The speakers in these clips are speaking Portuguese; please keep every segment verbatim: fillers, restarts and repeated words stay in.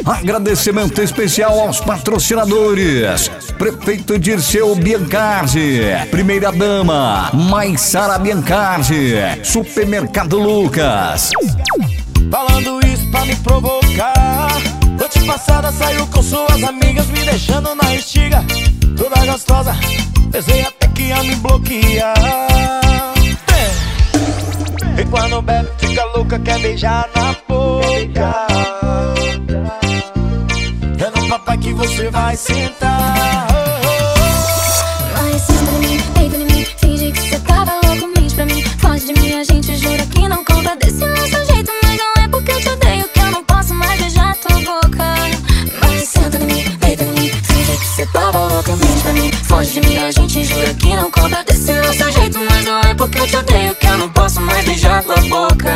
Agradecimento especial aos patrocinadores: Prefeito Dirceu Biancardi, Primeira Dama Maissara Biancardi, Supermercado Lucas. Falando isso pra me provocar, noite passada saiu com suas amigas, me deixando na estiga. Toda gostosa, pensei até que ia me bloquear. E quando bebe fica louca, quer beijar na boca. É no papai que você vai sentar. Mas senta em mim, deita em mim, finge que cê tava louco, mente pra mim. Foge de mim, a gente jura que não conta desse nosso jeito. Mas não é porque eu te odeio que eu não posso mais beijar tua boca. Mas senta em mim, deita em mim, finge que cê tava louco, mente pra mim. Foge de mim, a gente jura que não conta desse nosso jeito. Mas não é porque eu te odeio que eu não posso mais beijar tua boca.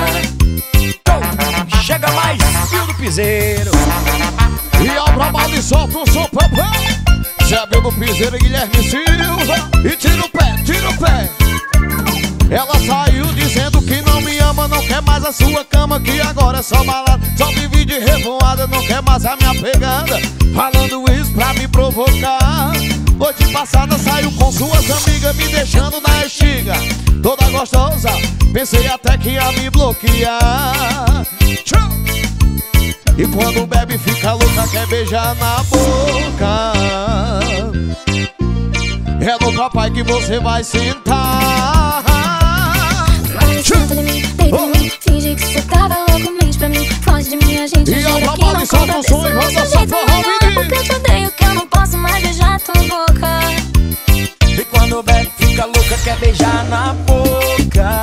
Chega mais, Pio do Piseiro. E ao trabalho e solta o som, papai. Zé Bill do Piseiro e Guilherme Silva. E tira o pé, tira o pé. Ela saiu dizendo que não me ama, não quer mais a sua cama, que agora é só balada, só vive de revoada, não quer mais a minha pegada. Falando isso pra me provocar. Noite passada saiu com suas amigas, me deixando na estiga. Toda gostosa, pensei até que ia me bloquear. Tchau. E quando bebe fica louca, quer beijar na boca. É no papai que você vai sentar. Mas senta em mim, deita em mim, finge que cê tava louco, mente pra mim. Foge de mim, a gente E jura ao que trabalho não e solta conta o desse som e roda nosso essa jeito. forró, Mas não é menino. porque eu te odeio que eu não posso mais beijar tua boca. E quando bebe fica louca, quer beijar na boca.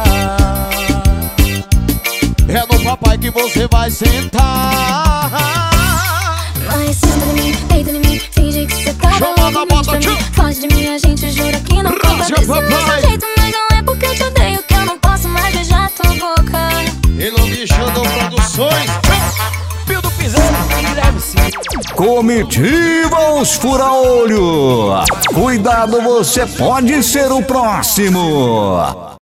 É no papai que você vai sentar. Mas senta em mim, deita em mim, finge que cê tava Chama na louco, mente bota, pra tchau. mim. Foge de mim, a gente jura que não conta Rasga, desse papai. nosso jeito. Mas não é porque eu te odeio que eu não posso mais beijar tua boca. Elombi Xandão Produções. Pio do Piseiro e Guilherme Silva. Comitiva os fura-olho. Cuidado, você pode ser o próximo.